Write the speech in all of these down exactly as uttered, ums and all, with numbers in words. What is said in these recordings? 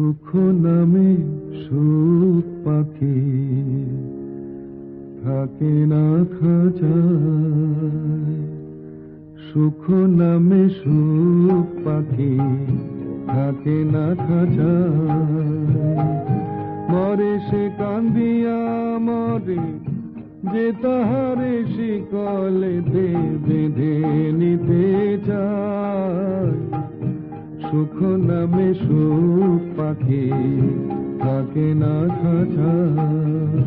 সুখ নামে সুখ পাখি থাকে না খাঁচায়, সুখ নামে সুখ পাখি থাকে না খাঁচায়। মরে সে কান্দিয়া মরে, যে তাহারে শিকলেতে বেঁধে নিতে চায়। সুখ নামে সুখ পাখি থাকে না খাঁচায়।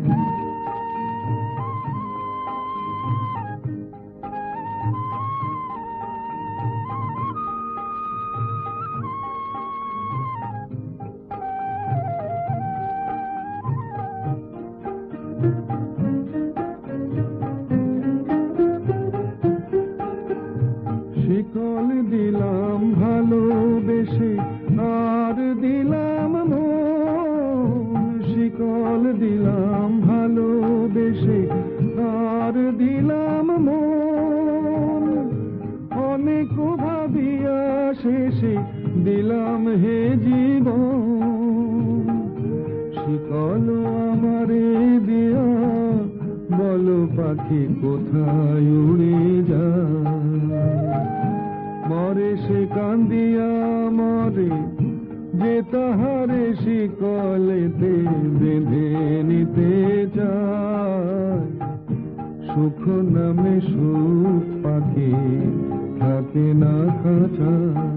শিকল দিলাম ভালোবেসে আর দিলাম মন, শিকল দিলাম ভালোবেসে আর দিলাম মন। অনেক ভাবিয়া শেষে দিলাম হে জীবন। শিকল আমারে দিয়া বলো পাখি কোথায় উড়ে যায়। মরে সে কান্দিয়া মরে, যে তাহারে শিকলেতে বেঁধে নিতে চায়। সুখ নামে সুখ পাখি থাকে না খাঁচায়।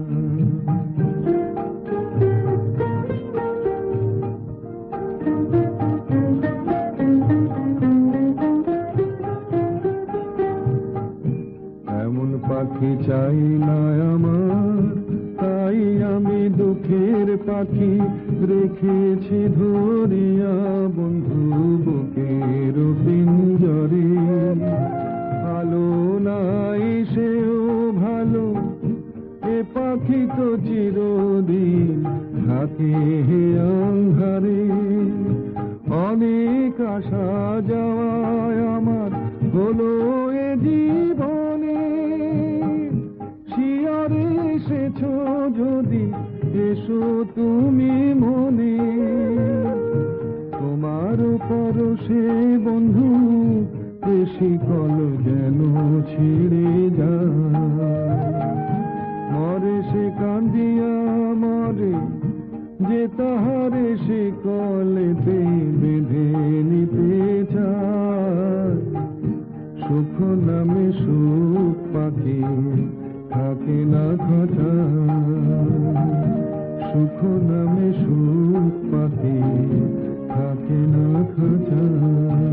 এমন পাখি চাই না আমার, তাই আমি দুঃখের পাখি রেখেছি ধরিয়া বন্ধু বুকের পিঞ্জরে। ভালো নাই সেও ভালো, এ পাখি তো চিরদিন থাকে হে আঁধারে। অনেক আসা যাওয়ায় আমার হলো এ জীবনে। শিয়রে এসেছো যদি এসো তুমি মনে। তোমার পরশে বন্ধু এ শিকল যেন ছিঁড়ে যায়। মরে সে কান্দিয়া মরে, যে তাহারে শিকলেতে বেঁধে নিতে চায়। সুখ নামে সুখ পাখি থাকে না খাঁচায়। সুখ নামে সুখ পাখি থাকে না খাঁচায়।